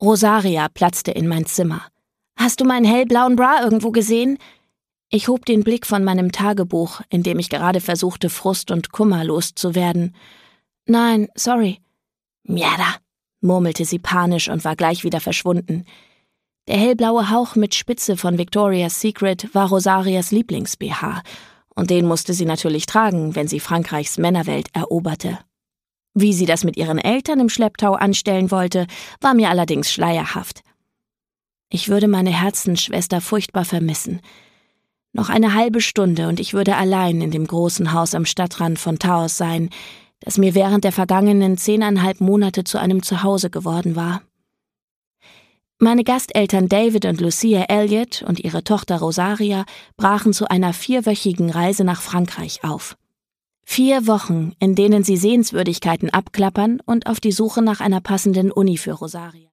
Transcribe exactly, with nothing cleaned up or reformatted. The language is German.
Rosaria platzte in mein Zimmer. »Hast du meinen hellblauen Bra irgendwo gesehen?« Ich hob den Blick von meinem Tagebuch, in dem ich gerade versuchte, Frust und Kummer loszuwerden. »Nein, sorry.« »Mierda«, murmelte sie panisch und war gleich wieder verschwunden. Der hellblaue Hauch mit Spitze von Victoria's Secret war Rosarias Lieblings-B H, und den musste sie natürlich tragen, wenn sie Frankreichs Männerwelt eroberte. Wie sie das mit ihren Eltern im Schlepptau anstellen wollte, war mir allerdings schleierhaft. Ich würde meine Herzensschwester furchtbar vermissen. Noch eine halbe Stunde und ich würde allein in dem großen Haus am Stadtrand von Taos sein, das mir während der vergangenen zehneinhalb Monate zu einem Zuhause geworden war. Meine Gasteltern David und Lucia Elliot und ihre Tochter Rosaria brachen zu einer vierwöchigen Reise nach Frankreich auf. Vier Wochen, in denen sie Sehenswürdigkeiten abklappern und auf die Suche nach einer passenden Uni für Rosaria